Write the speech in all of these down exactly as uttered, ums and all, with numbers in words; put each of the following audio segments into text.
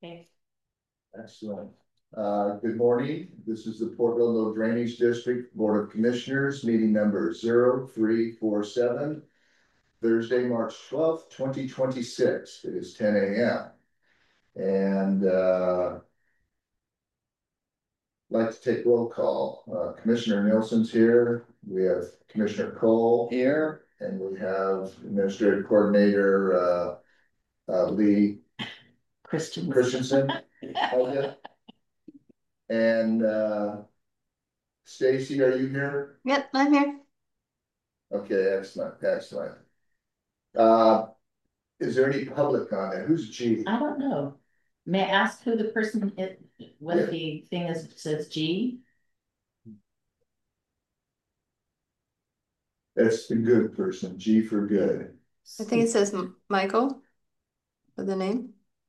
Okay. Excellent. Uh, good morning. This is the Port Ludlow Drainage District Board of Commissioners, meeting number zero three four seven, Thursday, March twelfth, twenty twenty-six. It is ten A M And uh, I'd like to take roll call. Uh, Commissioner Nielsen's here. We have Commissioner Cole here, and we have Administrative Coordinator uh, uh, Lee Christian. Christensen. Okay. And uh, Stacy, are you here? Yep, I'm here. Okay, excellent, excellent. Uh, is there any public on there? Who's G? I don't know. May I ask who the person is, what Yeah. the thing is, says G? That's the good person, G for good. I think it says M- Michael for the name.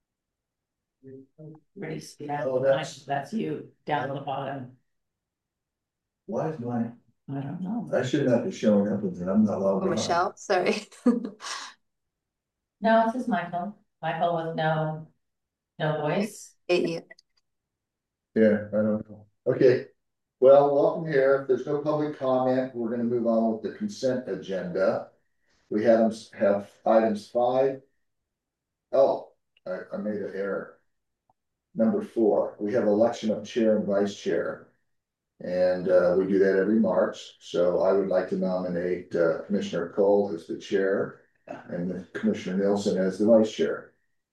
Ready to speak out. Oh, that's- That's you down at the bottom. Why is my, I don't know. I should not be showing up with it, I'm not allowed. Oh, Michelle, sorry. No, it says Michael. Michael with no, no voice. Eight. Yeah, I don't know. Okay, well, welcome here. If there's no public comment, we're gonna move on with the consent agenda. We have, have items five. Oh, I, I made an error. Number four, we have election of chair and vice chair. And uh, we do that every March. So I would like to nominate uh, Commissioner Cole as the chair and Commissioner Nielsen as the vice chair.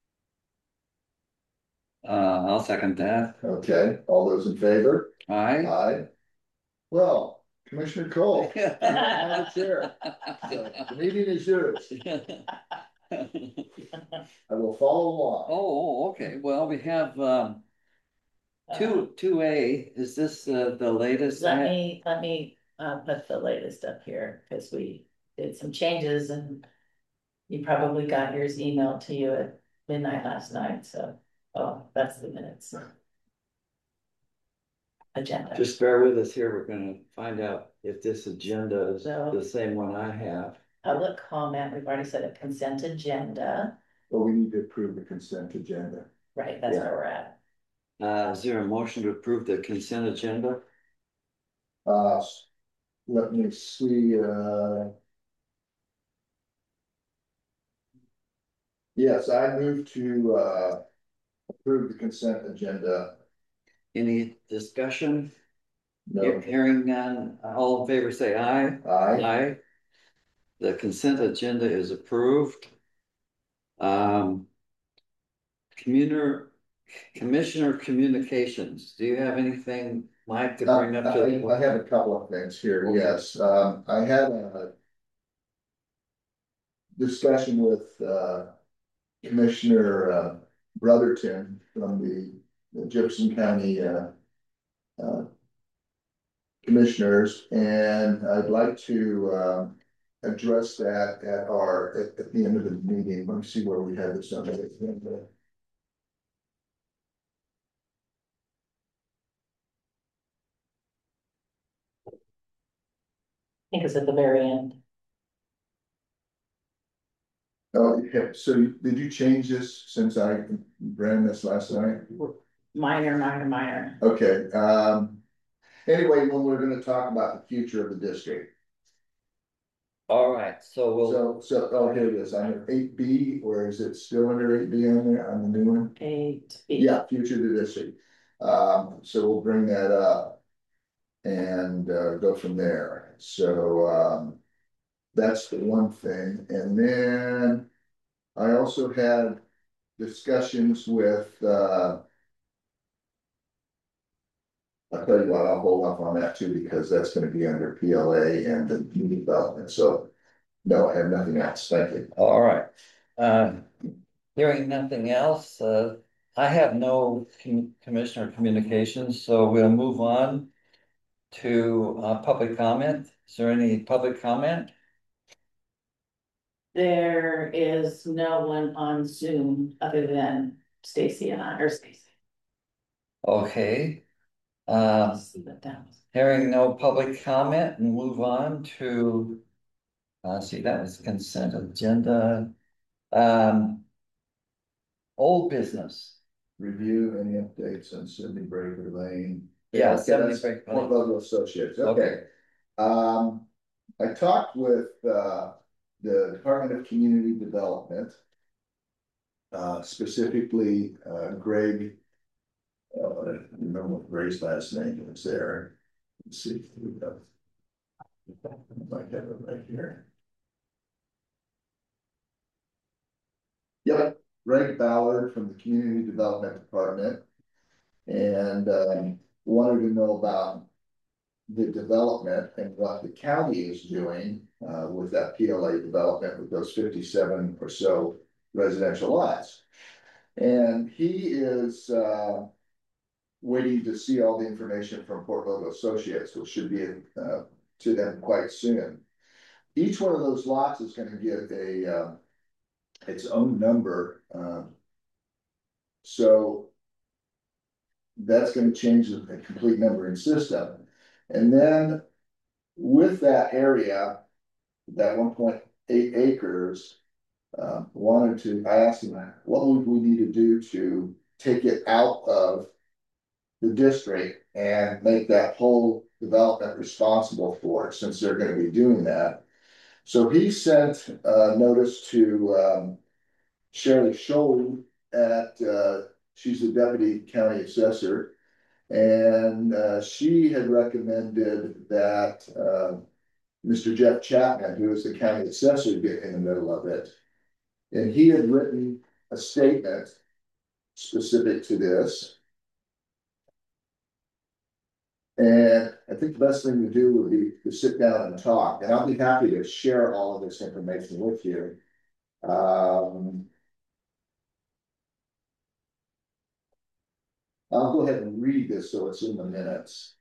uh, I'll second that. Okay, all those in favor? Aye. Aye. Well, Commissioner Cole, you're now the chair. So the meeting is yours. I will follow along. Oh, okay, well, we have, um, two, two A, is this, uh, the latest? Let me, let me, uh, put the latest up here, because we did some changes and you probably got yours emailed to you at midnight last night, so, oh, that's the minutes. Agenda. Just bear with us here, we're gonna find out if this agenda is So- the same one I have. Public comment, we've already said a consent agenda, Well, we need to approve the consent agenda. right, that's Yeah. where we're at. Uh, is there a motion to approve the consent agenda? Uh, let me see, uh. Yes, I move to, uh, approve the consent agenda. Any discussion? No, Hearing none, all in favor say aye. aye. Aye. The consent agenda is approved. Um. Communer, Commissioner Communications, do you have anything, Mike, to bring up to? Uh, I, I have a couple of things here, Okay. yes, um, I had a. Discussion with, uh, Commissioner, uh, Brotherton from the, the Jefferson County, uh. uh, Commissioners, and I'd like to, um, address that at our, at, at the end of the meeting. Let me see where we have this on the agenda. I think it's at the very end. Oh, yeah, so did you change this since I ran this last night? Minor, minor, minor. Okay, um, anyway, when we're gonna talk about the future of the district. All right, so we'll, So, so, oh, here it is, under eight B, or is it still under eight B on there, on the new one? Eight B. Yeah, future of the district. Um, so we'll bring that up. And uh, go from there, so um. That's the one thing, and then. I also had discussions with uh. I'll tell you what, I'll hold off on that too, because that's gonna be under P L A and the community development, so. No, I have nothing else, thank you. all right. Uh, hearing nothing else, uh, I have no com- Commissioner Communications, so we'll move on to, uh, public comment. Is there any public comment? There is no one on Zoom other than Stacy and I, or Stacy. Okay. Uh, See what that was. hearing no public comment, and move on to, uh, see, that was consent agenda. Um, old business. review any updates on Sydney Breaker Lane. Yeah, Okay, Sydney that's Breaker Fort Lane. Leavenworth Associates, Okay. okay. Um, I talked with, uh, the Department of Community Development. Uh, specifically, uh, Greg. Uh, I don't remember what Greg's last name is there. Let's see if we have. I might have it right here. Yep, Greg Ballard from the Community Development Department. And um, wanted to know about the development and what the county is doing uh, with that P L A development with those fifty-seven or so residential lots. And he is uh, waiting to see all the information from Port Logo Associates, which should be uh, to them quite soon. Each one of those lots is going to get a uh, its own number. Uh, so that's going to change the complete numbering system. And then with that area, that one point eight acres, uh, wanted to, I asked him, what would we need to do to take it out of the district and make that whole development responsible for it, since they're going to be doing that. So he sent a notice to um, Shirley Scholl at, uh, she's the deputy county assessor, and uh, she had recommended that uh, Mister Jeff Chapman, who is the county assessor, get in the middle of it. And he had written a statement specific to this. And I think the best thing to do would be to sit down and talk. And I'll be happy to share all of this information with you. Um, I'll go ahead and read this so it's in the minutes.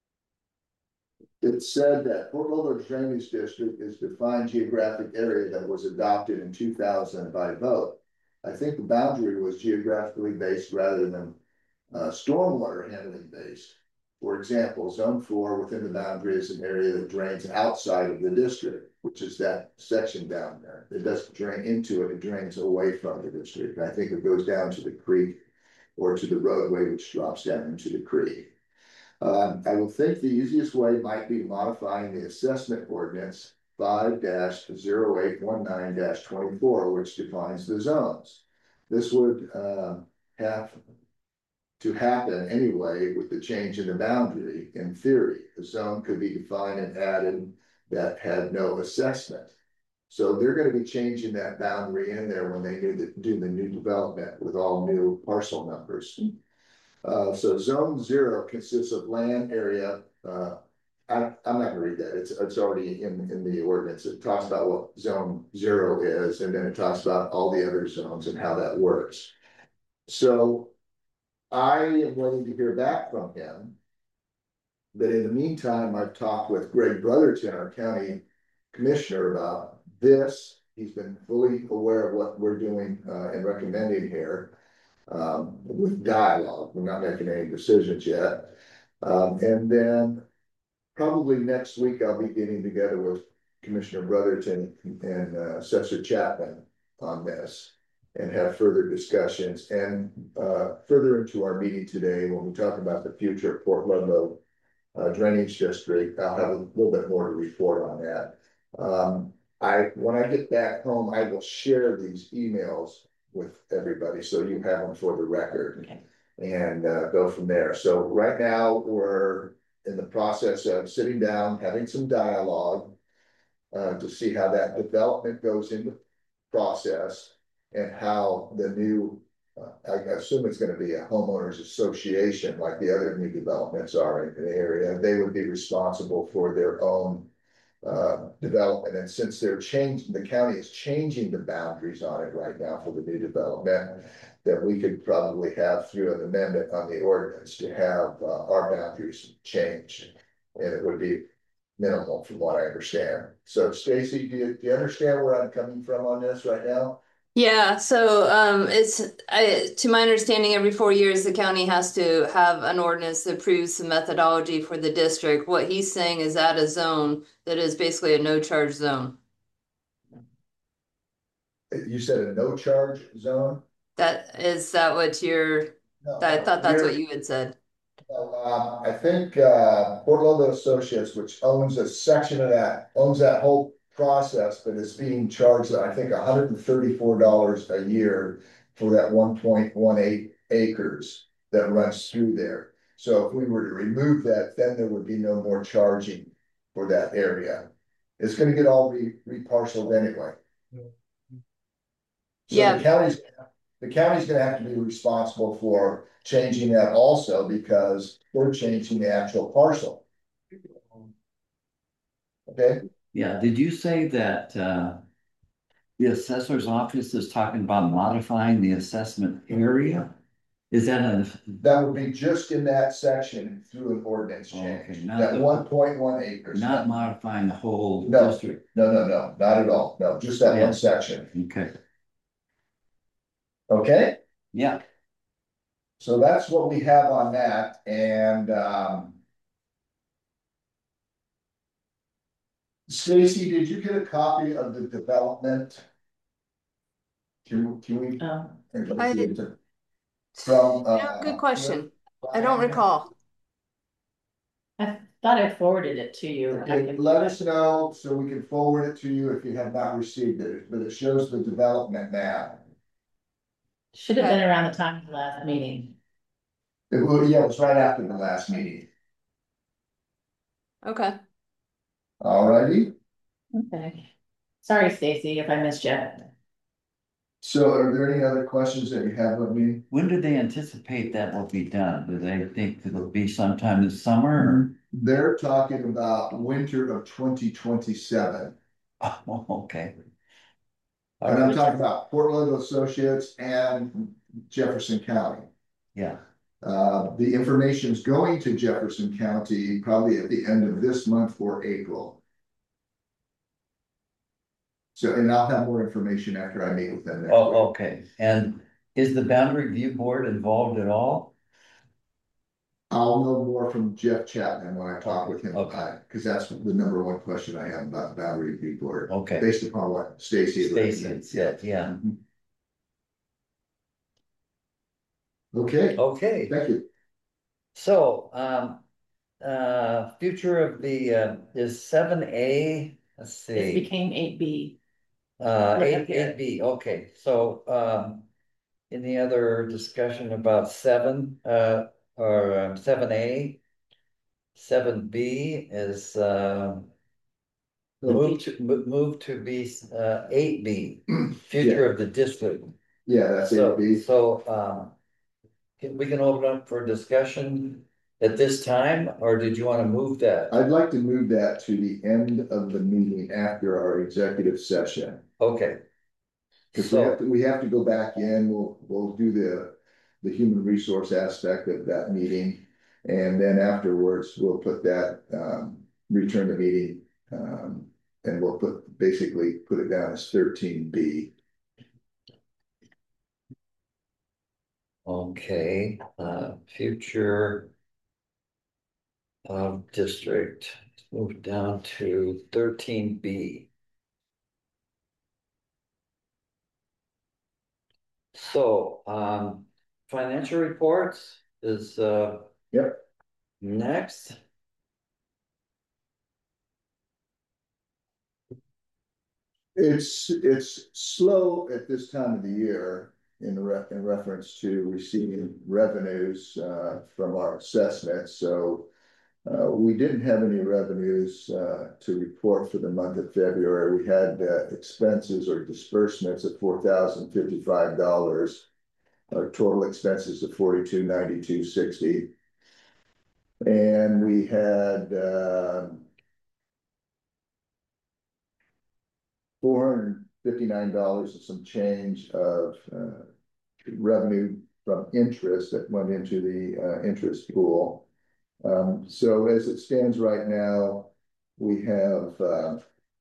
It said that Port Logo Drainage District is a defined geographic area that was adopted in two thousand by vote. I think the boundary was geographically based rather than uh, stormwater handling based. For example, zone four within the boundary is an area that drains outside of the district, which is that section down there. It doesn't drain into it, it drains away from the district. I think it goes down to the creek or to the roadway, which drops down into the creek. Um, I would think the easiest way might be modifying the assessment ordinance five dash zero eight one nine dash twenty-four, which defines the zones. This would uh, have to happen anyway with the change in the boundary. In theory, the zone could be defined and added that had no assessment. So they're going to be changing that boundary in there when they do the, do the new development with all new parcel numbers. Uh, so zone zero consists of land area. Uh, I, I'm not gonna read that. It's it's already in, in the ordinance. It talks about what zone zero is, and then it talks about all the other zones and how that works. So I am waiting to hear back from him. But in the meantime, I've talked with Greg Brotherton, our county commissioner, about this. He's been fully aware of what we're doing uh, and recommending here. Um, with dialogue. We're not making any decisions yet. Um, and then probably next week, I'll be getting together with Commissioner Brotherton and uh, Assessor Chapman on this and have further discussions. And uh, further into our meeting today, when we talk about the future of Port Ludlow uh, Drainage District, I'll have a little bit more to report on that. Um, I, when I get back home, I will share these emails with everybody, so you have them for the record. Okay. And uh, go from there. So right now we're in the process of sitting down, having some dialogue uh, to see how that development goes into process and how the new, uh, I assume it's going to be a homeowners association like the other new developments are in the area. They would be responsible for their own uh, development. And since they're changing, the county is changing the boundaries on it right now for the new development, that we could probably have through an amendment on the ordinance to have uh, our boundaries changed. And it would be minimal from what I understand. So Stacy, do you, do you understand where I'm coming from on this right now? Yeah, so um, it's I, to my understanding, every four years the county has to have an ordinance that approves the methodology for the district. What he's saying is add a zone that is basically a no-charge zone. You said a no charge zone? That is that what you're No, I no, thought that's what we're- you had said. no, um, I think, uh, Port Lobo Associates, which owns a section of that, owns that whole process, but is being charged, I think, hundred and thirty-four dollars a year for that one point one eight acres that runs through there. So if we were to remove that, then there would be no more charging for that area. It's gonna get all re, re-parceled anyway. So Yeah. the county's, the county's gonna have to be responsible for changing that also because we're changing the actual parcel. Okay, Yeah, did you say that, uh, the assessor's office is talking about modifying the assessment area? Is that a, that would be just in that section through an ordinance Okay, change, not that the- one point one acres. not modifying the whole No. district? No, no, no, not at all, no, just that Yeah. one section, Okay, okay? yeah, So that's what we have on that, and, um. Stacy, did you get a copy of the development? Can, can we? Um, I- From, Yeah, uh. good question. I don't recall. I thought I forwarded it to you. I Okay, can- let us know so we can forward it to you if you have not received it, but it shows the development map. Should have Okay. been around the time of the last meeting. It was, yeah, it was right after the last meeting. Okay. Alrighty, Okay. Sorry, Stacy, if I missed you. so are there any other questions that you have of me? when do they anticipate that will be done? Do they think it'll be sometime this summer? They're talking about winter of twenty twenty-seven. Or- Oh, okay. All And I'm right, talking about Portland Associates and Jefferson County. yeah, Uh, the information is going to Jefferson County probably at the end of this month or April. So, and I'll have more information after I meet with them next week. oh, okay, and is the boundary review board involved at all? I'll know more from Jeff Chapman when I talk with him Okay. about it, because that's the number one question I have about boundary review board. Okay. Based upon what Stacy. had Stacy recommended. said, yeah, Okay, okay, thank you. so, um, uh, future of the, uh, is seven A, let's This see. became eight B. Uh, Look eight, up here. eight B, okay, so, um. Any other discussion about seven, uh, or um, seven A? Seven B is, um. Move to, mo- move to be, uh, eight B, future of the district. Yeah, that's So, it, B. so, um. Can, we can open up for discussion at this time, or did you wanna move that? I'd like to move that to the end of the meeting after our executive session. Okay. Cause we have So, to, we have to go back in, we'll, we'll do the, the human resource aspect of that meeting. And then afterwards, we'll put that, um, return the meeting, um, and we'll put, basically put it down as thirteen B. okay, uh, future. Of district, move down to thirteen B. So, um, financial reports is, uh. Yep. Next, It's, it's slow at this time of the year in re- in reference to receiving revenues, uh, from our assessments, so. Uh, we didn't have any revenues, uh, to report for the month of February. We had, uh, expenses or disbursements of four thousand fifty-five dollars. Our total expenses of forty-two ninety-two sixty. And we had, uh. Four hundred fifty-nine dollars and some change of, uh, revenue from interest that went into the, uh, interest pool. Um, so as it stands right now, we have, uh.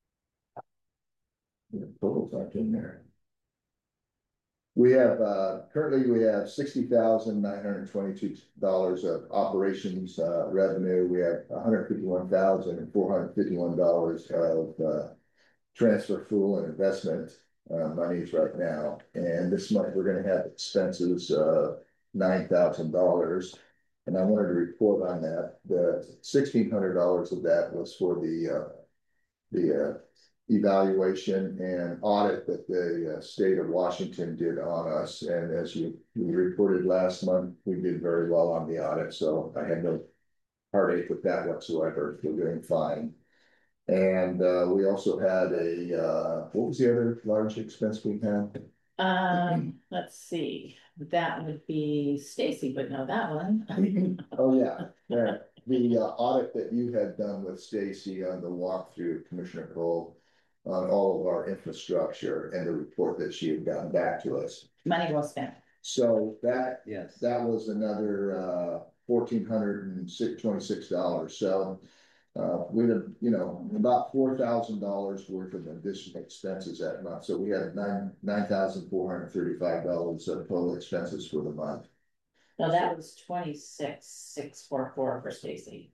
the totals aren't in there. We have, uh, currently we have sixty thousand nine hundred twenty-two dollars of operations, uh, revenue. We have one hundred fifty-one thousand and four hundred fifty-one dollars of, uh. Transfer fuel and investment, uh, monies right now, and this month we're gonna have expenses, uh. nine thousand dollars. And I wanted to report on that. The sixteen hundred dollars of that was for the, uh, the, uh, evaluation and audit that the uh, state of Washington did on us. And as you, you reported last month, we did very well on the audit, so I had no heartache with that whatsoever. We're doing fine. And uh, we also had a, uh, what was the other large expense we had? Um, let's see, that would be Stacy would know that one. Oh, yeah, yeah. The uh, audit that you had done with Stacy on the walkthrough, Commissioner Cole, on all of our infrastructure and the report that she had gotten back to us. Money well spent. So that, Yes. that was another uh fourteen hundred and twenty-six dollars. So uh, we had, you know, about four thousand dollars worth of additional expenses that month. So we had nine, nine thousand four hundred thirty-five dollars of total expenses for the month. No, that was twenty-six, six, four, four for Stacy.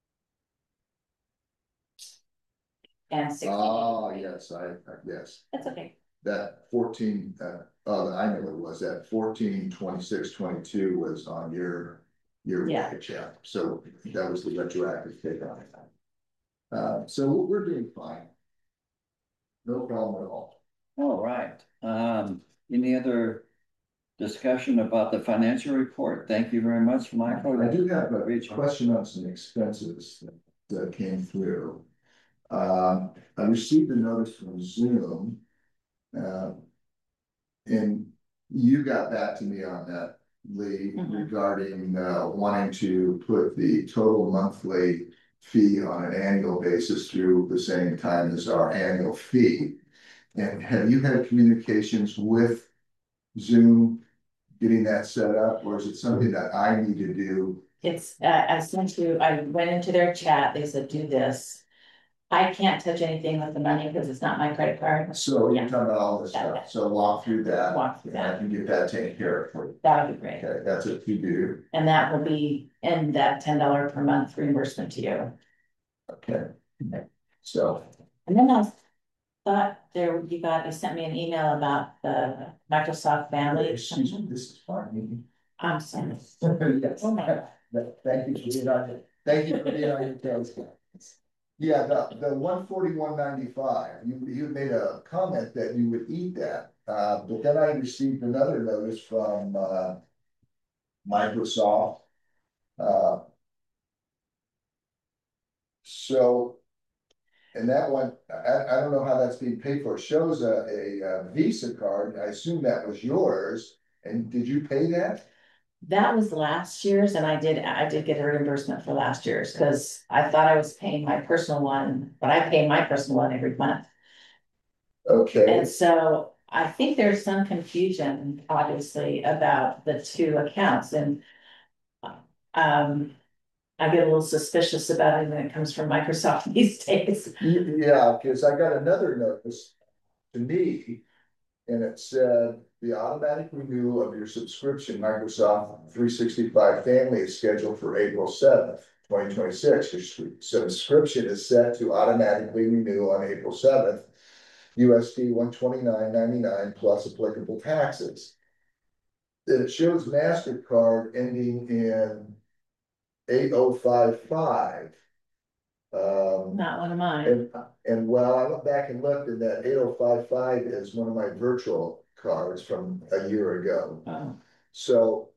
And sixteen. Oh, yes, I, I yes, That's okay. that fourteen, uh, oh, I know what it was, that fourteen, twenty-six, twenty-two was on your, your Yeah. wage, yeah. So that was the retroactive take on it. Uh, so we're doing fine. No problem at all. All right. Um, any other discussion about the financial report? Thank you very much, Michael. I do have a question on some expenses that, that came through. Um, I received a notice from Zoom. Uh, and you got back to me on that, Lee, Mhm. regarding uh, wanting to put the total monthly fee on an annual basis through the same time as our annual fee. And have you had communications with Zoom getting that set up, or is it something that I need to do? It's, uh, I sent you, I went into their chat, they said, do this. I can't touch anything with the money because it's not my credit card. So Yeah. you're talking about all this Yeah. stuff, so walk through that. Walk through And I that. can get that taken care of for you. That would be great. Okay, that's what you do. And that will be in that ten dollar per month reimbursement to you. Okay, so. And then I thought there, you got, you sent me an email about the Microsoft family. Excuse me, this is fine. I'm sorry. Yes. Oh my God. Thank you for being on it. Thank you for being on your toes. Yeah, the, the one forty-one ninety-five, you, you made a comment that you would eat that, uh, but then I received another notice from, uh. Microsoft. Uh. So. And that one, I, I don't know how that's being paid for. It shows a, a, a Visa card. I assume that was yours. And did you pay that? That was last year's and I did, I did get a reimbursement for last year's because I thought I was paying my personal one, but I pay my personal one every month. Okay, And so I think there's some confusion, obviously, about the two accounts and. Um, I get a little suspicious about it when it comes from Microsoft these days. Y- yeah, because I got another notice to me. And it said, the automatic renewal of your subscription, Microsoft three sixty-five family is scheduled for April seventh, twenty twenty-six. Your subscription is set to automatically renew on April seventh. U S D one twenty-nine ninety-nine plus applicable taxes. Then it shows MasterCard ending in eight oh five five. Um, Not one of mine. and, and well, I went back and looked, and that eight oh five five is one of my virtual cards from a year ago. Oh, So.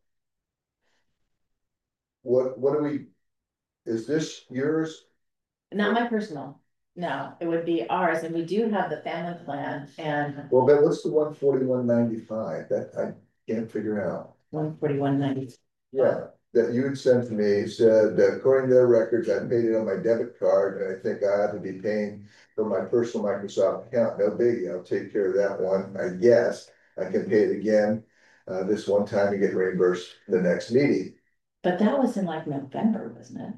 What, what do we, is this yours? not my personal. No, it would be ours, and we do have the family plan and Well, but what's the one forty-one ninety-five? That I can't figure out. one forty-one ninety. Yeah, that you had sent to me, said that according to their records, I paid it on my debit card, and I think I have to be paying from my personal Microsoft account. No biggie, I'll take care of that one. I guess I can pay it again, uh, this one time and get reimbursed the next meeting. But that was in like November, wasn't it?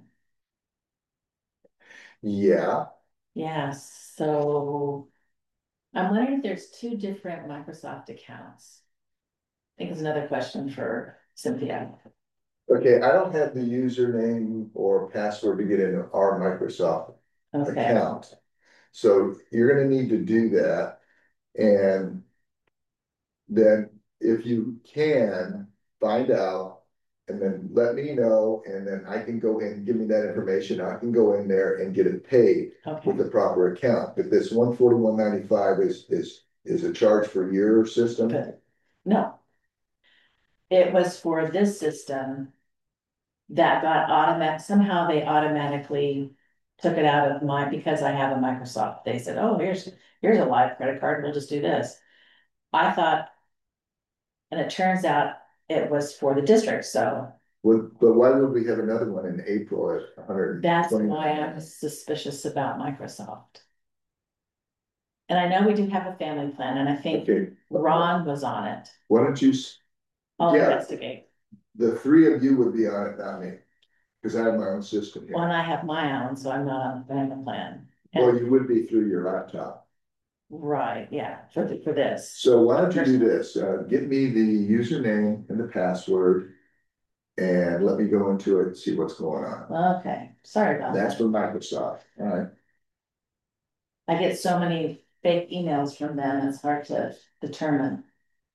Yeah, Yes, so. I'm wondering if there's two different Microsoft accounts. I think it's another question for Cynthia. okay, I don't have the username or password to get into our Microsoft Okay, account. So you're gonna need to do that. And then if you can, find out. And then let me know, and then I can go in, give me that information, I can go in there and get it paid with Okay, the proper account. But this one forty-one ninety-five is, is, is a charge for your system? good. No. It was for this system that got automatic, somehow they automatically took it out of mine because I have a Microsoft. They said, oh, here's, here's a live credit card, we'll just do this. I thought, and it turns out it was for the district, so Would, but why would we have another one in April at one hundred? that's why I'm suspicious about Microsoft. And I know we do have a family plan, and I think Okay, Ron was on it. why don't you, s- I'll Yeah. investigate. the three of you would be on it, not me, because I have my own system Well, and here. I have my own, so I'm not on the family plan. Well, And- you would be through your laptop. Right, yeah, for, th- for this. So why don't you do this, uh, give me the username and the password. And let me go into it and see what's going on. Okay, sorry about That's that. from Microsoft, all right? I get so many fake emails from them, it's hard to determine.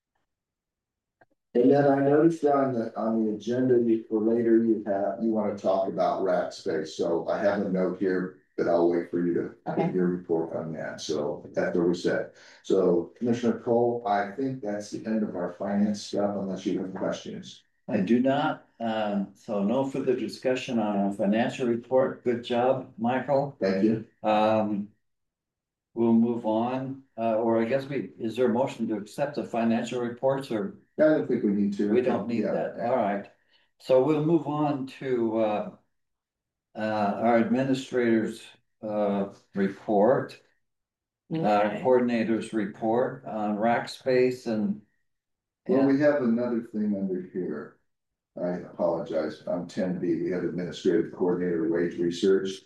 And then I noticed on the, on the agenda you- for later, you have, you wanna talk about rat space, so I have a note here. That I'll wait for you to Okay. give your report on that, so that's what we said. So Commissioner Cole, I think that's the end of our finance stuff unless you have questions. I do not, um, so no further discussion on our financial report. Good job, Michael. Thank you. Um. We'll move on, uh, or I guess we, is there a motion to accept the financial reports or I don't think we need to. we don't need Yeah. that? All right. So we'll move on to, uh. Uh, our administrators, uh, report, uh, Okay. coordinators report on rack space and. Well, and- we have another thing under here. I apologize, on ten B, we have administrative coordinator wage research.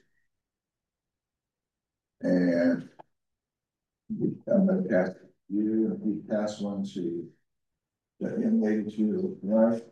And. I'm gonna pass you, we pass one to. The young lady to the right.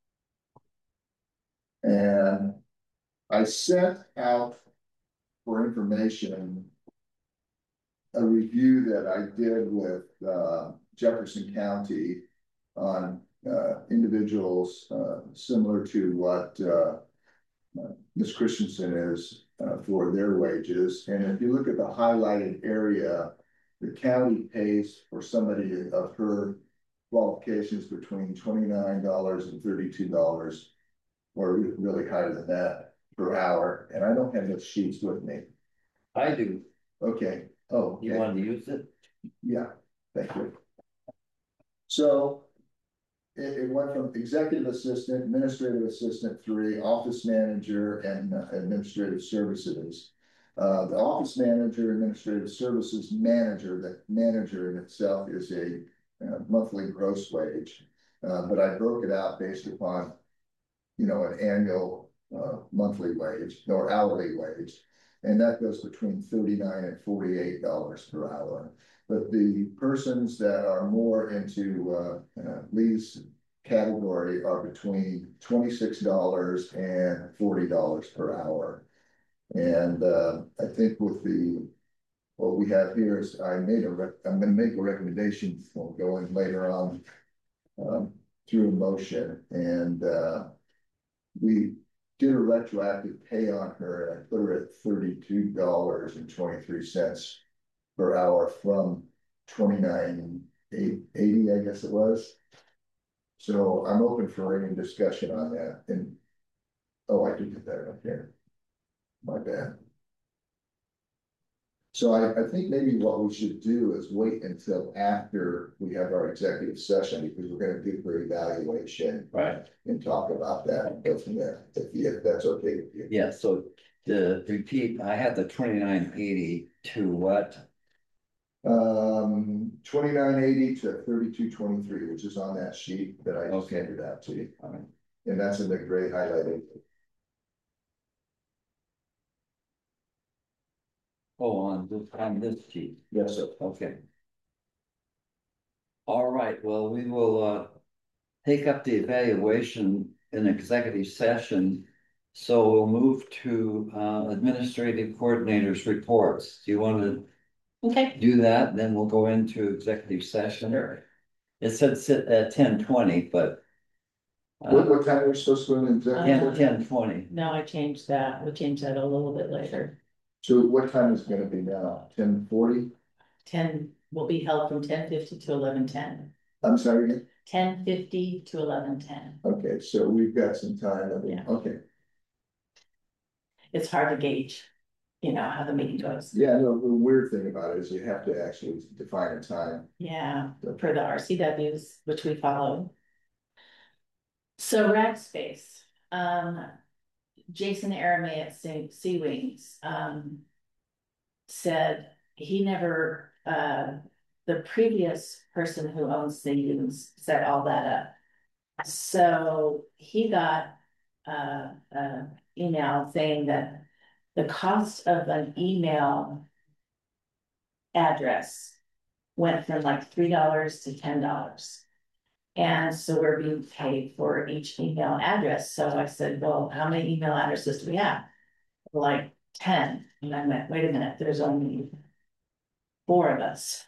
And. I sent out. For information. A review that I did with uh Jefferson County. On uh individuals uh similar to what uh. Miz Christensen is uh for their wages, and if you look at the highlighted area. The county pays for somebody of her qualifications between twenty-nine dollars and thirty-two dollars. Or really higher than that per hour, and I don't have those sheets with me. I do. Okay, oh, You okay. want to use it? Yeah, thank you. So. It, it went from executive assistant, administrative assistant three, office manager, and uh, administrative services. Uh, the office manager, administrative services manager, that manager in itself is a uh, monthly gross wage. Uh, but I broke it out based upon, you know, an annual uh, monthly wage or hourly wage. And that goes between thirty-nine and forty-eight dollars per hour. But the persons that are more into uh, uh, Lee's category are between twenty-six dollars and forty dollars per hour. And uh, I think with the, what we have here is I made a, rec I'm gonna make a recommendation for going later on um, through a motion, and uh, we did a retroactive pay on her, and I put her at thirty-two dollars and twenty-three cents per hour from twenty-nine eighty, I guess it was. So I'm open for any discussion on that, and oh, I did get that up here. My bad. So I, I think maybe what we should do is wait until after we have our executive session, because we're gonna do her evaluation. Right. And talk about that and go from there, if, if that's okay with you. Yeah, so to repeat, I had the twenty-nine eighty to what? Um, twenty-nine eighty to thirty-two twenty-three, which is on that sheet that I just Okay. handed out to you. All right. And that's in the gray highlighted. Oh, on this, on this sheet. Yes, sir. Okay. All right, well, we will uh take up the evaluation in executive session. So we'll move to uh administrative coordinators reports. Do you want to Okay, do that? Then we'll go into executive session. It said sit at ten twenty, but What, what time are we supposed to go in Ten, executive? ten, twenty. No, I changed that, we'll change that a little bit later. So what time is it gonna be now? Ten forty? Ten will be held from ten fifty to eleven ten. I'm sorry again? Ten fifty to eleven ten. Okay, so we've got some time. Yeah. Okay, It's hard to gauge, you know, how the meeting goes. yeah, no, the weird thing about it is you have to actually define a time. Yeah, per the R C Ws, which we follow. So Rackspace, um, Jason Aramay at Sea Sea Wings, um. Said he never, uh, the previous person who owns Sea Wings set all that up. So he got, uh, uh, email saying that the cost of an email address went from like three dollars to ten dollars. And so we're being paid for each email address. So I said, well, how many email addresses do we have? Like ten. And I went, wait a minute, there's only four of us.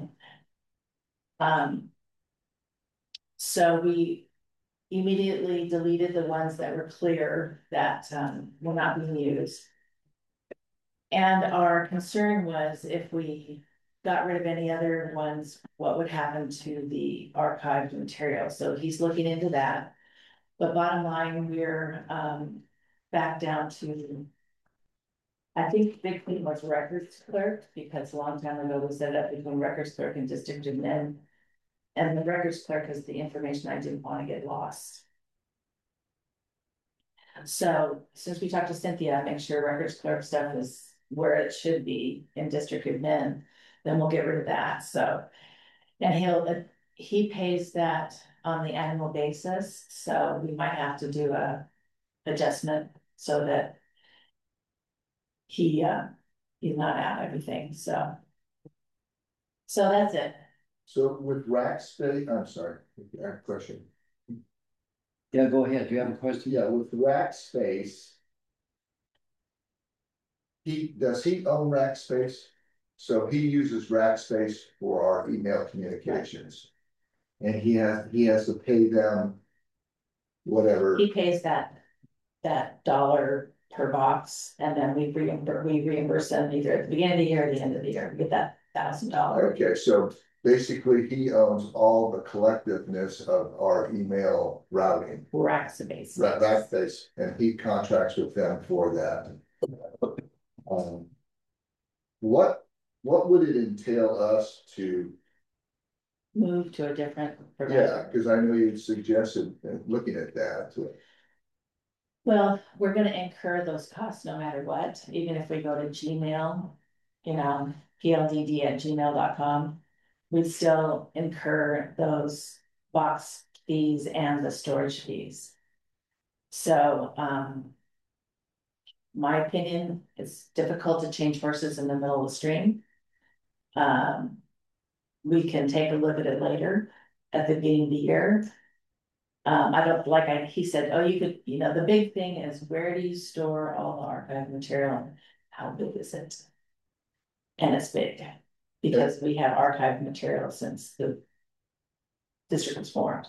Um. So we immediately deleted the ones that were clear that, um, were not being used. And our concern was if we got rid of any other ones, what would happen to the archived material? So he's looking into that. But bottom line, we're, um, back down to. I think the big thing was records clerk, because a long time ago we set it up between records clerk and district admin. And the records clerk is the information I didn't want to get lost. So since we talked to Cynthia, make sure records clerk stuff is where it should be in district admin, then we'll get rid of that, so. And he'll, he pays that on the annual basis, so we might have to do a adjustment so that. He, uh, he's not out everything, so. So that's it. So with Rackspace, I'm sorry, I have a question. Yeah, go ahead. Do you have a question? Yeah, with Rackspace. He, does he own Rackspace? So he uses Rackspace for our email communications. And he has, he has to pay them. Whatever, He pays that, that dollar per box, and then we reimburse, we reimburse them either at the beginning of the year or the end of the year, we get that thousand dollar. okay, so basically he owns all the collectiveness of our email routing. Rackspace. That, Rackspace, and he contracts with them for that. Um. What, what would it entail us to, Move to a different yeah, provider. cause I know you suggested uh, looking at that. Well, we're gonna incur those costs no matter what, even if we go to Gmail, you know, P L D D at gmail dot com. We'd still incur those box fees and the storage fees. So, um. My opinion, it's difficult to change horses in the middle of the stream. Um. We can take a look at it later, at the beginning of the year. Um, I don't, like I, he said, oh, you could, you know, the big thing is where do you store all the archive material? How big is it? And it's big, because we have archived material since the district was formed.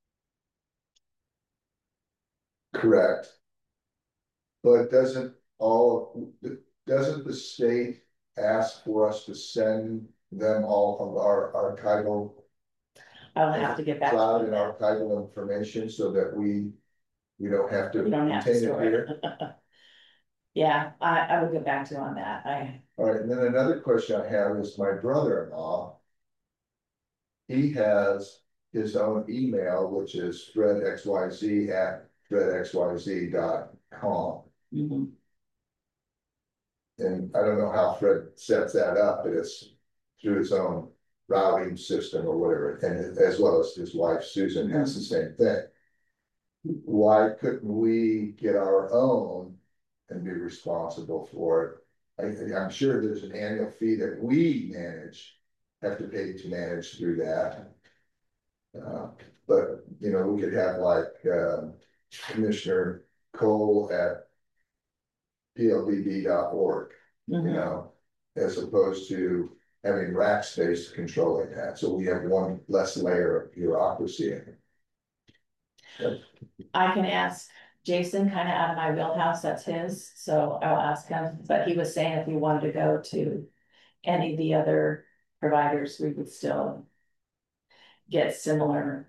Correct. But doesn't all, doesn't the state ask for us to send them all of our archival? I'll have to get back. Cloud to and that. archival information so that we, we don't have to We don't have to contain it store here. it. Yeah, I, I will get back to you on that, I, All right, and then another question I have is my brother-in-law. He has his own email, which is fredxyz at fredxyz dot com. mhm. And I don't know how Fred sets that up, but it's through his own routing system or whatever, and as well as his wife Susan has the same thing. Why couldn't we get our own and be responsible for it? I, I'm sure there's an annual fee that we manage, have to pay to manage through that. Uh, but, you know, we could have like, um, Commissioner Cole at P L D D dot org, you Mhm. know, as opposed to having Rackspace controlling that. So we have one less layer of bureaucracy in it. I can ask Jason, kind of out of my wheelhouse, that's his, so I'll ask him, but he was saying if we wanted to go to any of the other providers, we would still get similar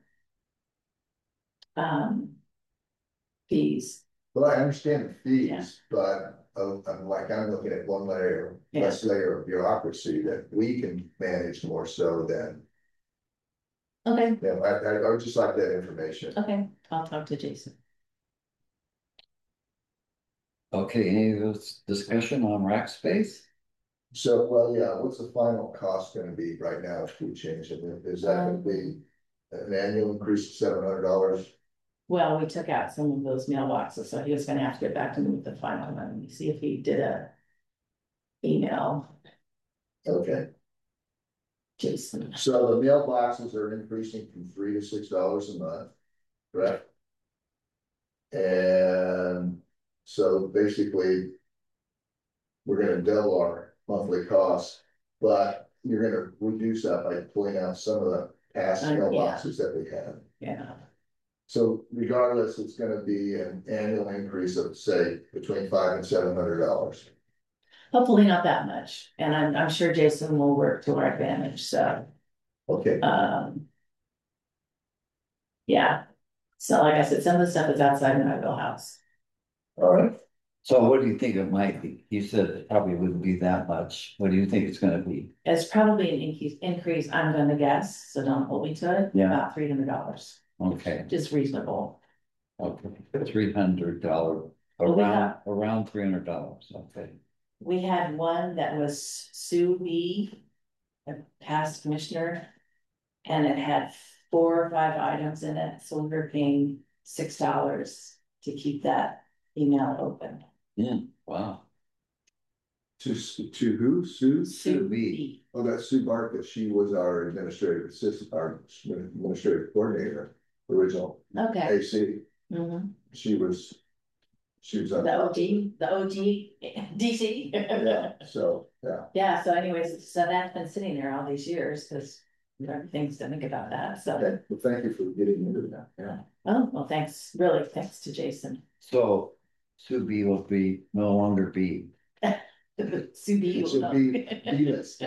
um fees. Well, I understand the Yeah. fees, but uh, I'm like, I'm looking at one layer, Yeah. less layer of bureaucracy that we can manage more so than. Okay, Yeah, I, I, I would just like that information. okay, I'll talk to Jason. Okay, any of those discussion on rack space? So, well, yeah, what's the final cost gonna be right now if we change it? Is that gonna be an annual increase of seven hundred dollars? Well, we took out some of those mailboxes, so he was gonna have to get back to me with the final one, see if he did a email, Okay, Jason. so the mailboxes are increasing from three to six dollars a month, correct? And so basically, we're gonna double our monthly costs, but you're gonna reduce that by pulling out some of the past Uh, yeah. mailboxes that we had. Yeah, So regardless, it's gonna be an annual increase of, say, between five and seven hundred dollars. hopefully not that much, and I'm, I'm sure Jason will work to our advantage, so, Okay, um. Yeah, so like I said, some of the stuff is outside my wheelhouse. all right. So what do you think it might be? You said it probably wouldn't be that much. What do you think it's gonna be? It's probably an increase, increase, I'm gonna guess, so don't hold me to it, Yeah. about three hundred dollars, Okay, just reasonable. okay, three hundred dollar, Well, we around, have- around three hundred dollars, okay. We had one that was Sue B, a past commissioner. And it had four or five items in it, so we were paying six dollars to keep that email open. Yeah, wow. To, to who? Sue? Sue B. B. Oh, that's Sue Barca. She was our administrative assistant, our administrative coordinator, original Okay. A C. Mm-hmm. She was, she was on. The O G, the O G D C. Yeah, so, yeah. Yeah, so anyways, so that's been sitting there all these years, because there are things to think about that, so. Okay, well, thank you for getting into that, yeah. Oh, well, thanks, really, thanks to Jason. So Sue B will be, no longer be. Sue B. It should be Venus.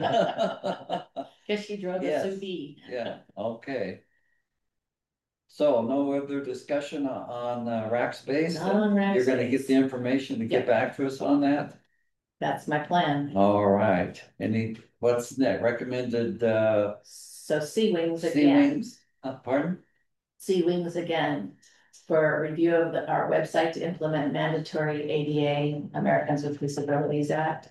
Cause she drove a Yes. Sue B. Yeah, okay. So no other discussion on uh, rack space? Not on rack You're gonna space. get the information to get Yeah. back to us on that? That's my plan. All right, any, what's next, recommended, uh, So Sea Wings sea again, wings, uh, pardon? Sea Wings again, for review of the, our website to implement mandatory A D A, Americans with Disabilities Act.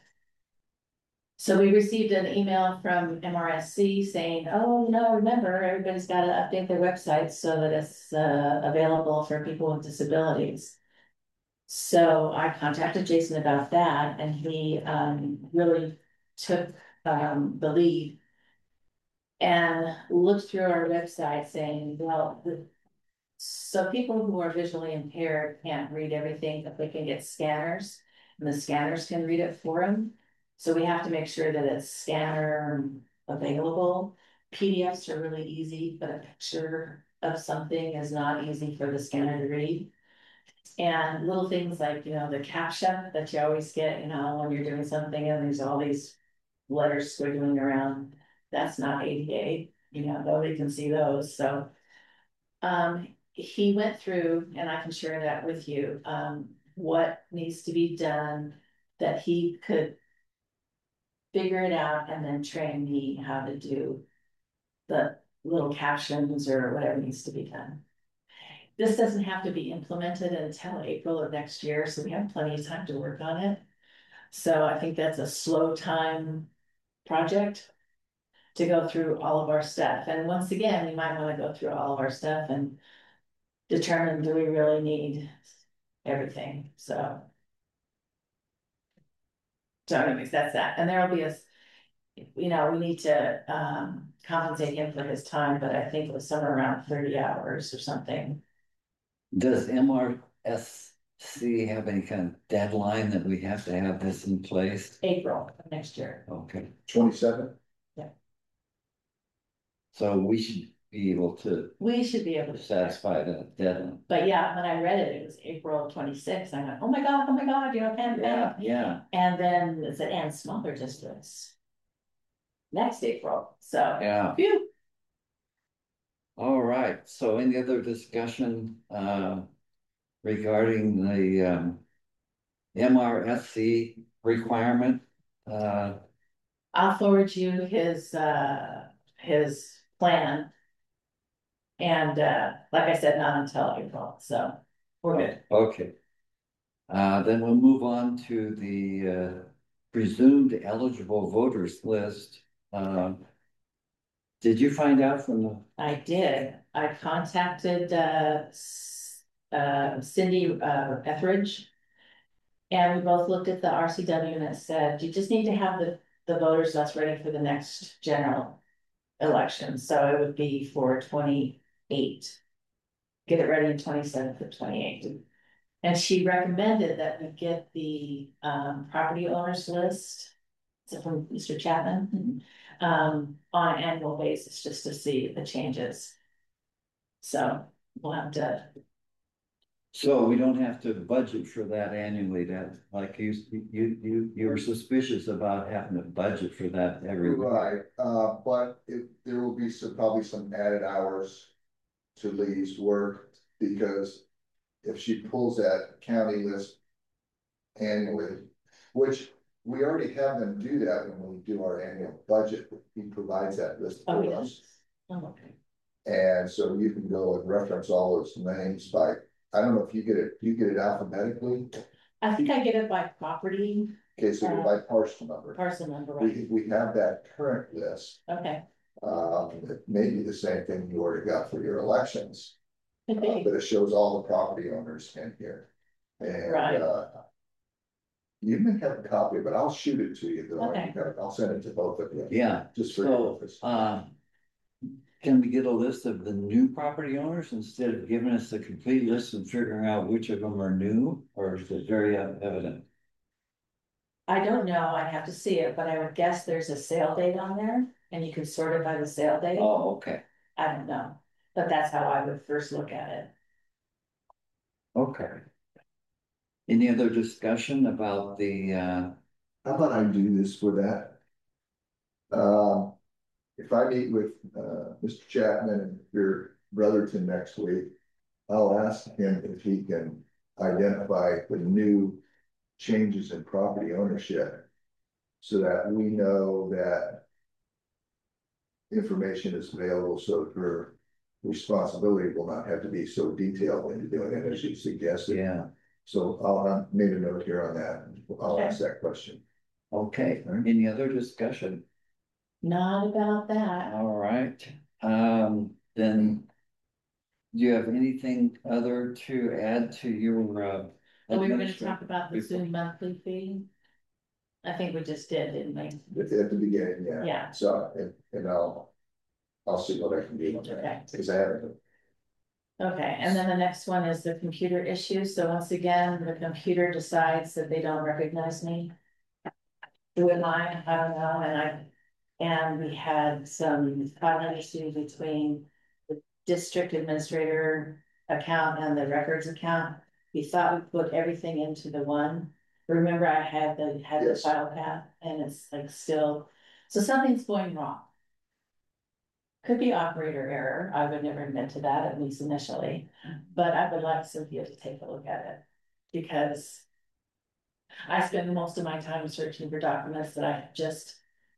So we received an email from M R S C saying, oh, no, remember, everybody's gotta update their websites so that it's uh available for people with disabilities. So I contacted Jason about that, and he um really took um the lead. And looked through our website saying, well, the. So people who are visually impaired can't read everything, but they can get scanners, and the scanners can read it for them. So we have to make sure that it's scanner available. P D Fs are really easy, but a picture of something is not easy for the scanner to read. And little things like, you know, the caption that you always get, you know, when you're doing something and there's all these letters squiggling around, that's not A D A, you know, nobody can see those, so. Um, he went through, and I can share that with you, um, what needs to be done that he could. Figure it out and then train me how to do the little captions or whatever needs to be done. This doesn't have to be implemented until April of next year, so we have plenty of time to work on it. So I think that's a slow time project to go through all of our stuff. And once again, we might want to go through all of our stuff and determine, do we really need everything? So. So anyways, that's that. And there'll be a, you know, we need to um compensate him for his time, but I think it was somewhere around thirty hours or something. Does M R S C have any kind of deadline that we have to have this in place? April of next year. Okay, Twenty-seven? so we should be able to We should be able to. satisfy that deadline. But yeah, when I read it, it was April twenty-sixth, I went, oh my God, oh my God, you know, and, Yeah, yeah, and then it said, and smaller districts. Next April, so. yeah. Phew. All right, so any other discussion uh regarding the um M R S C requirement? Uh, I'll forward you his, uh, his plan. And, uh, like I said, not until April, so we're good. okay. Uh, then we'll move on to the uh presumed eligible voters list. Um, did you find out from the, I did, I contacted, uh, S- uh, Cindy, uh, Etheridge. And we both looked at the R C W and it said, you just need to have the, the voters list ready for the next general election, so it would be for twenty-eight. Get it ready in twenty-seven for twenty-eight. And she recommended that we get the, um, property owners list. So from Mister Chapman, um, on an annual basis, just to see the changes. So we'll have to, so we don't have to budget for that annually, that, like you, you, you, you were suspicious about having to budget for that every. Right, uh, but it, there will be some, probably some added hours to Lee's work, because if she pulls that county list annually, which we already have them do that when we do our annual budget, he provides that list oh, for yes. us. Oh, okay. And so you can go and reference all those names by, I don't know if you get it, you get it alphabetically, I think I get it by property, okay, so by parcel number. parcel number, right? We, we have that current list, Okay. um, it may be the same thing you already got for your elections. Could Uh, be. but it shows all the property owners in here. And, Right. uh. You may have a copy, but I'll shoot it to you, though. Okay. I'll send it to both of you. Yeah, Just for. so, your purpose. uh, can we get a list of the new property owners instead of giving us the complete list and figuring out which of them are new, or is it very evident? I don't know, I'd have to see it, but I would guess there's a sale date on there and you can sort it by the sale date. Oh, okay, I don't know, but that's how I would first look at it. okay. Any other discussion about the, uh, How about I do this for that? Uh, if I meet with, uh, Mister Chapman and your Brotherton next week, I'll ask him if he can identify the new changes in property ownership, so that we know that information is available, so her responsibility will not have to be so detailed into doing it as you suggested. yeah, So I'll, I made a note here on that. I'll Okay. ask that question. okay, Alright. any other discussion? Not about that. All right, um, then. Do you have anything other to add to your, uh? Oh, we were gonna administration talk about the report? Zoom monthly fee. I think we just did, didn't we? At, at the beginning, yeah. Yeah. So, and, and I'll, I'll see what I can do on Okay. that, because I haven't. Okay, and then the next one is the computer issue. So once again, the computer decides that they don't recognize me. Who am I? I don't know, and I, and we had some filing issue between the district administrator account and the records account. We thought we put everything into the one. Remember, I had the, had the Yes. file path, and it's like still, so something's going wrong. Could be operator error, I would never admit to that, at least initially, but I would like Cynthia to take a look at it. Because I spend most of my time searching for documents that I have just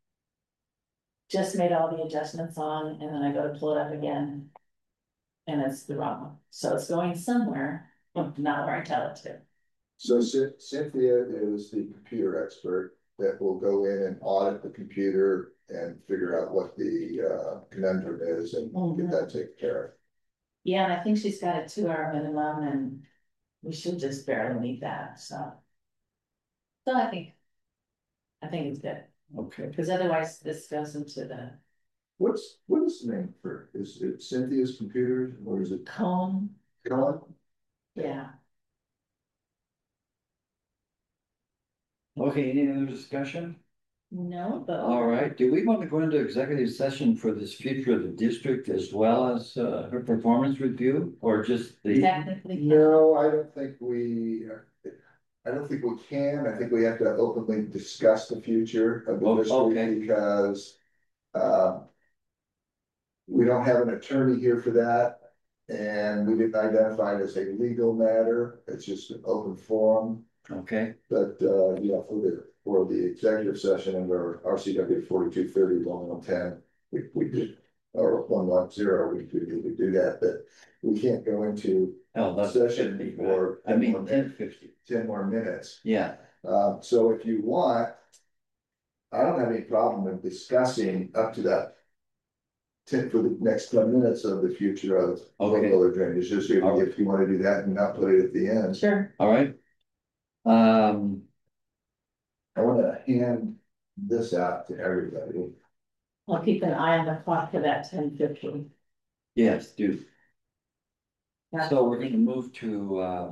just made all the adjustments on, and then I go to pull it up again. And it's the wrong one, so it's going somewhere, not where I tell it to. So Cyn- Cynthia is the computer expert that will go in and audit the computer and figure out what the, uh, conundrum is and get that taken care of. Yeah, and I think she's got a two hour minimum, and we should just barely meet that, so. So I think. I think it's good, Okay, because otherwise this goes into the What's, what is the name for, is it Cynthia's Computers, or is it comb, Colin? yeah. okay, any other discussion? No, but. All right, do we want to go into executive session for this future of the district as well as uh her performance review, or just the? Technically. No, I don't think we, I don't think we can. I think we have to openly discuss the future of the Oh, okay. district because. Um. We don't have an attorney here for that. And we didn't identify it as a legal matter. It's just an open forum. Okay, But uh, yeah, for the, for the executive session under R C W forty-two thirty, one one ten, we, we did. Or one one zero, we could, we could do that, but we can't go into oh, that's session fifty, for right? I mean, ten fifty, ten more minutes. yeah, Um, so if you want, I don't have any problem with discussing up to that. Ten for the next ten minutes of the future of Okay. local drainage, just if All right. if you want to do that and not put it at the end. Sure. all right. Um, I want to hand this out to everybody. I'll keep an eye on the clock for that ten fifty. yes, do. Yeah. So we're gonna move to uh.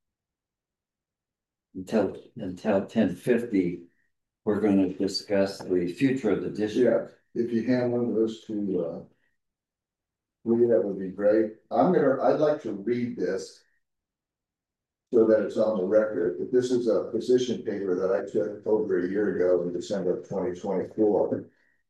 Until, until ten fifty, we're gonna discuss the future of the district. Yeah, if you hand one of those to uh. Lee, that would be great. I'm gonna, I'd like to read this. So that it's on the record, but this is a position paper that I took over a year ago in December of twenty twenty-four.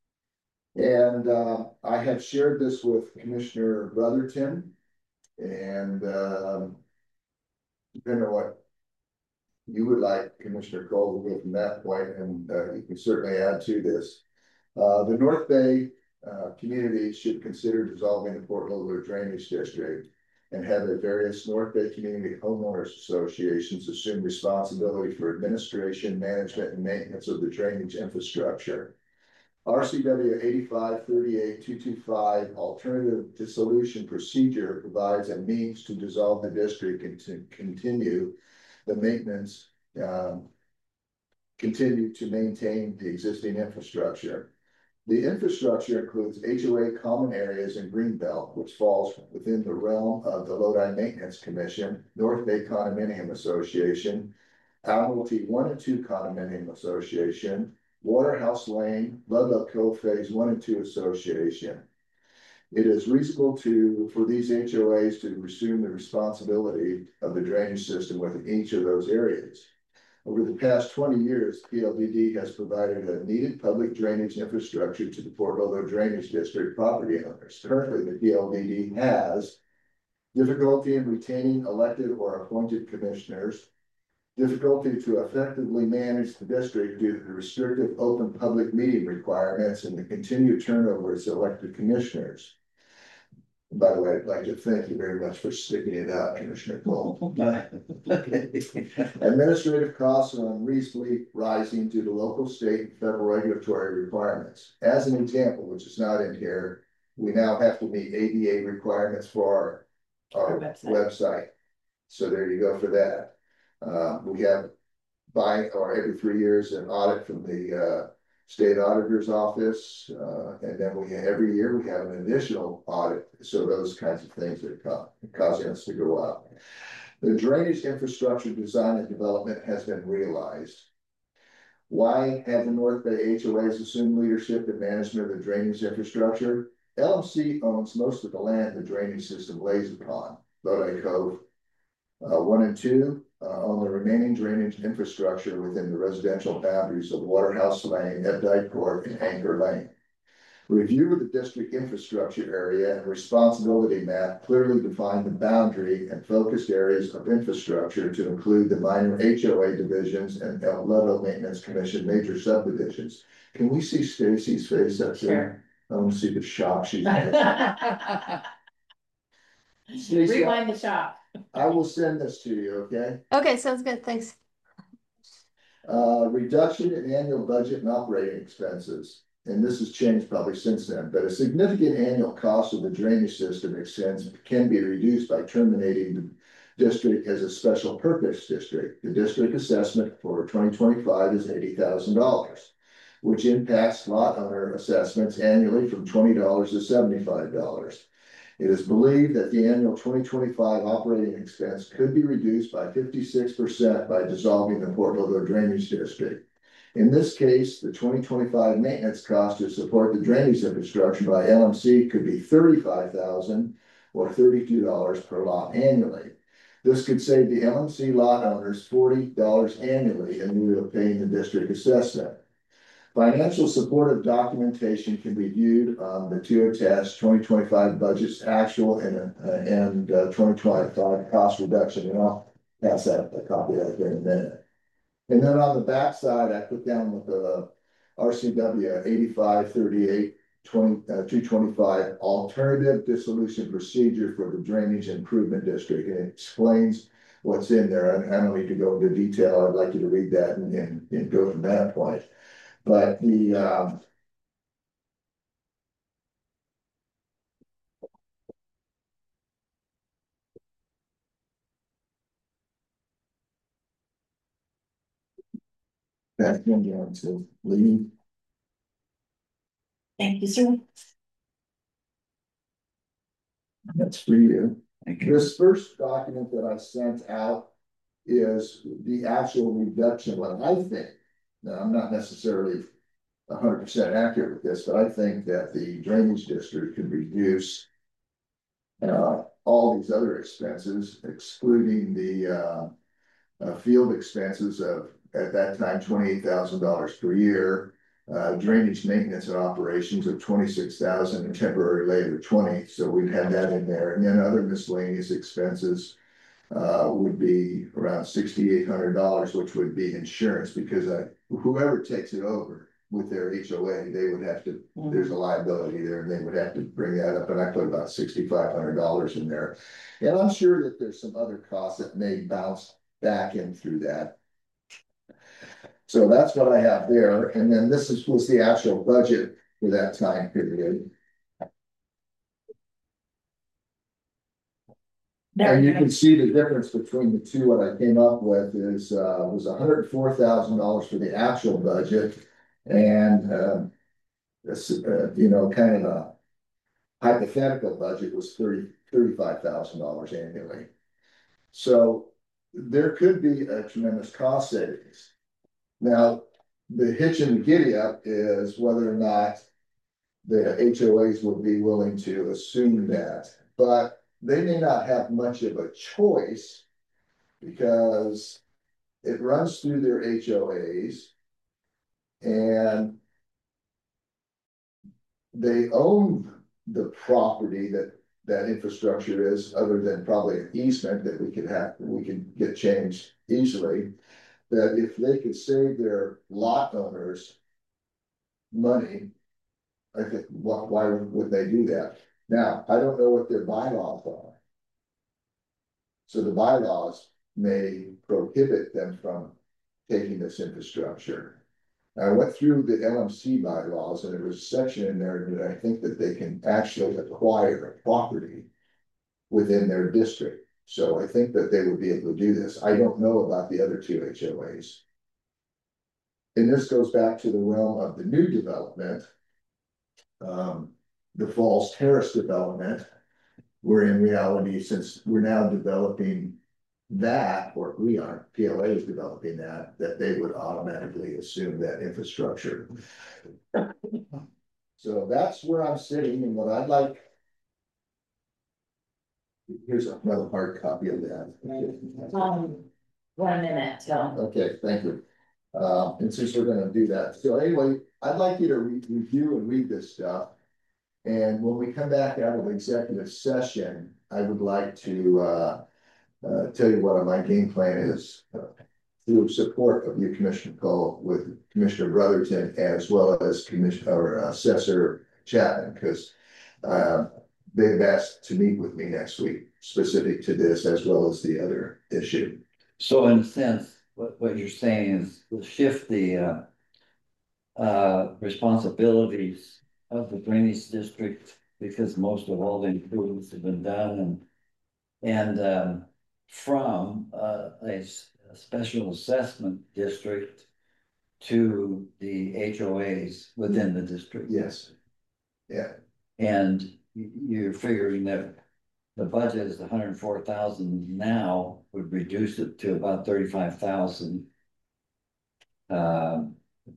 And uh, I have shared this with Commissioner Brotherton. And um. Depending on what you would like, Commissioner Cole, to go from that point, and uh, you can certainly add to this. Uh, the North Bay uh, community should consider dissolving the Port Lolo Drainage District and have the various North Bay Community Homeowners Associations assume responsibility for administration, management, and maintenance of the drainage infrastructure. R C W eighty-five thirty-eight two twenty-five alternative dissolution procedure provides a means to dissolve the district and to continue the maintenance, um, continue to maintain the existing infrastructure. The infrastructure includes H O A common areas in Greenbelt, which falls within the realm of the Lodi Maintenance Commission, North Bay Condominium Association, Admiralty one and two Condominium Association, Waterhouse Lane, Ludlow Cove Phase one and two Association. It is reasonable to, for these H O As to resume the responsibility of the drainage system within each of those areas. Over the past twenty years, P L D D has provided a needed public drainage infrastructure to the Port Lolo Drainage District property owners. Currently, the P L D D has difficulty in retaining elected or appointed commissioners, difficulty to effectively manage the district due to the restrictive open public meeting requirements and the continued turnover of elected commissioners. By the way, I'd like to thank you very much for sticking it out, Commissioner Cole. Administrative costs are unreasonably rising due to local, state, and federal regulatory requirements. As an example, which is not in here, we now have to meet A D A requirements for our, our website. website. So there you go for that. Uh, we have by or every three years an audit from the uh, state auditor's office, uh, and then we every year we have an additional audit. So those kinds of things are ca causing us to go up. The drainage infrastructure design and development has been realized. Why have the North Bay H O As assumed leadership and management of the drainage infrastructure? L M C owns most of the land the drainage system lays upon. Lodi Cove uh, one and two uh, on the remaining drainage infrastructure within the residential boundaries of Waterhouse Lane, Updike Court, and Anchor Lane. Review of the district infrastructure area and responsibility map clearly define the boundary and focused areas of infrastructure to include the minor H O A divisions and El Ludlow Maintenance Commission major subdivisions. Can we see Stacy's face up Sure. there? I want to see the shock she's in. Stacey, Rewind the shop. I will send this to you, okay? Okay, sounds good, thanks. Uh, reduction in annual budget and operating expenses. And this has changed probably since then, but a significant annual cost of the drainage system extends can be reduced by terminating the district as a special purpose district. The district assessment for twenty twenty-five is eighty thousand dollars, which impacts lot owner assessments annually from twenty dollars to seventy-five dollars. It is believed that the annual twenty twenty-five operating expense could be reduced by fifty-six percent by dissolving the Port Lolo Drainage District. In this case, the twenty twenty-five maintenance cost to support the drainage infrastructure by L M C could be thirty-five thousand dollars or thirty-two dollars per lot annually. This could save the L M C lot owners forty dollars annually in lieu of paying the district assessment. Financial supportive documentation can be viewed on the two attached twenty twenty-five budgets actual and, uh, and uh, twenty twenty-five cost reduction. And I'll pass that a copy of that here in a minute. And then on the back side, I put down with the R C W eighty-five thirty-eight twenty, uh, two twenty-five alternative dissolution procedure for the drainage improvement district. And it explains what's in there. And I don't need to go into detail. I'd like you to read that and, and, and go from that point. But the, um, that's going down to Lee. Thank you, sir. That's for you. Thank you. This first document that I sent out is the actual reduction. What I think, now I'm not necessarily one hundred percent accurate with this, but I think that the drainage district could reduce uh, all these other expenses, excluding the uh, uh, field expenses of, at that time, twenty-eight thousand dollars per year, uh, drainage maintenance and operations of twenty-six thousand dollars and temporary labor twenty. So we'd have that in there. And then other miscellaneous expenses uh, would be around sixty-eight hundred dollars, which would be insurance, because uh, whoever takes it over with their H O A, they would have to, mm-hmm. there's a liability there, and they would have to bring that up. And I put about sixty-five hundred dollars in there. And I'm sure that there's some other costs that may bounce back in through that. So that's what I have there. And then this is, was the actual budget for that time period. And you can see the difference between the two. What I came up with is uh, was one hundred four thousand dollars for the actual budget, and uh, this, uh, you know, kind of a hypothetical budget was thirty thirty-five thousand dollars annually. So there could be a tremendous cost savings. Now, the hitch in the giddy up is whether or not the H O As would be willing to assume that, but they may not have much of a choice because it runs through their H O As and they own the property that that infrastructure is, other than probably an easement that we could have, we could get changed easily. That if they could save their lot owners money, I think, why, why would they do that? Now, I don't know what their bylaws are. So the bylaws may prohibit them from taking this infrastructure. I went through the L M C bylaws, and there was a section in there that I think that they can actually acquire a property within their district. So I think that they would be able to do this. I don't know about the other two H O As. And this goes back to the realm of the new development, um, the Falls Terrace development, where in reality, since we're now developing that, or we are, P L A is developing that, that they would automatically assume that infrastructure. So that's where I'm sitting, and what I'd like, here's another hard copy of that. Um, one minute till. Okay, thank you. Uh, and since we're going to do that, so anyway, I'd like you to re review and read this stuff. And when we come back out of executive session, I would like to uh, uh, tell you what my game plan is uh, through support of you, Commissioner Cole, with Commissioner Brotherton, as well as Commissioner or Assessor Chapman, because uh, they've asked to meet with me next week, specific to this as well as the other issue. So in a sense, what, what you're saying is we'll shift the uh, uh, responsibilities of the drainage district, because most of all the improvements have been done, and and um, from uh, a, a special assessment district to the H O As within the district. Yes. Yeah. And you're figuring that the budget is one hundred four thousand now, would reduce it to about thirty-five thousand. Um,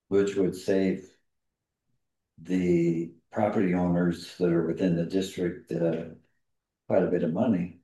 which would save the property owners that are within the district, uh, quite a bit of money.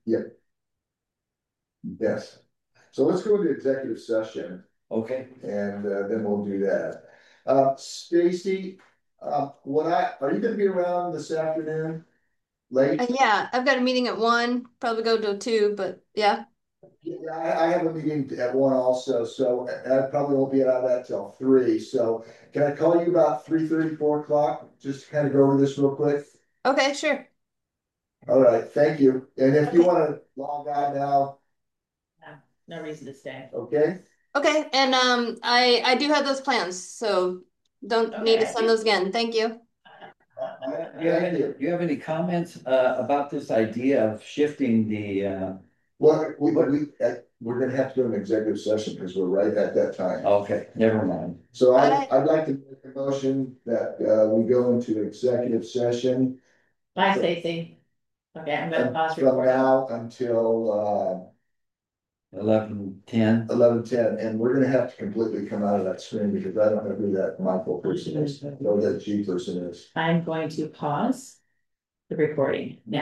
Yes. So let's go into executive session Okay, and uh, then we'll do that. Uh, Stacy, uh, what I, are you gonna be around this afternoon? Late? Uh, yeah, I've got a meeting at one, probably go to two, but yeah. Yeah, I, I have a meeting at one also, so I probably won't be out of that till three, so can I call you about three thirty, four o'clock? Just to kind of go over this real quick? Okay, sure. All right, thank you. And if you Okay. wanna log on now, No reason to stay. okay? Okay, and um, I I do have those plans, so don't need to Okay. send those again. Thank you. do you have any, do you have any comments, uh, about this idea of shifting the, uh, Well, we, we, uh, we're gonna have to go to an executive session because we're right at that time. okay, never mind. So I, Alright. I'd like to make a motion that, uh, we go into executive session. Bye, Stacy. Okay, I'm gonna pause From recording. now until, Eleven, ten. uh, eleven ten, and we're gonna have to completely come out of that screen because I don't know who that Michael person is, or that G person is. I'm going to pause the recording now.